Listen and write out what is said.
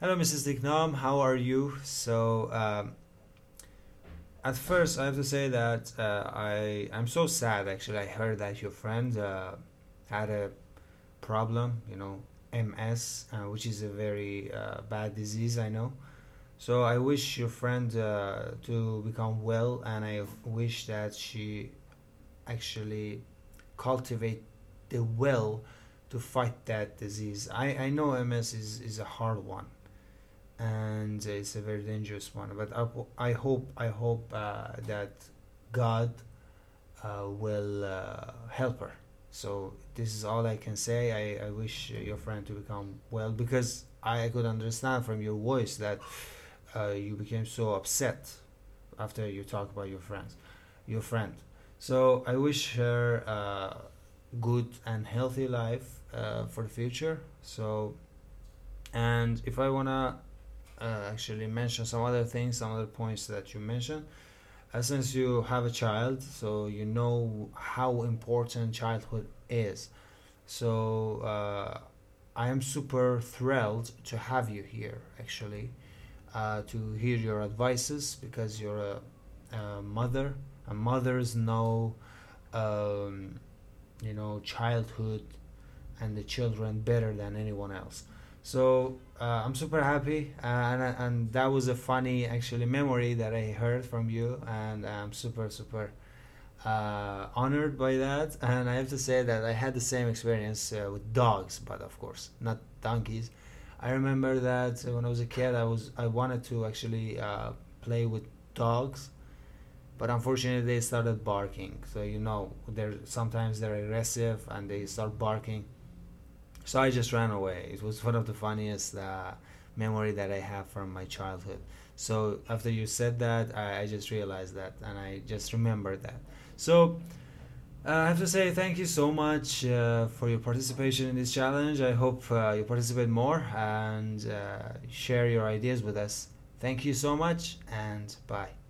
Hello, Mrs. Dignam. How are you? At first, I have to say that I'm so sad. Actually, I heard that your friend had a problem. MS, which is a very bad disease. I know. So I wish your friend to become well, and I wish that she actually cultivate the will to fight that disease. I know MS is a hard one, and it's a very dangerous one. But I hope that God will help her. So this is all I can say. I wish your friend to become well, because I could understand from your voice that you became so upset after you talk about your friend. So I wish her good and healthy life for the future. So, and if I wanna actually mention some other things, some other points that you mentioned. Since you have a child, so you know how important childhood is. So I am super thrilled to have you here, actually, to hear your advices, because you're a mother. And mothers know, um, childhood and the children better than anyone else. So I'm super happy, and that was a funny actually memory that I heard from you, and I'm super honored by that. And I have to say that I had the same experience with dogs, but of course not donkeys. I remember that when I was a kid, I wanted to actually play with dogs, but unfortunately they started barking. So they're sometimes they're aggressive and they start barking, so I just ran away. It was one of the funniest memory that I have from my childhood. So after you said that, I just realized that, and I just remembered that. So I have to say thank you so much for your participation in this challenge. I hope you participate more and share your ideas with us. Thank you so much, and bye.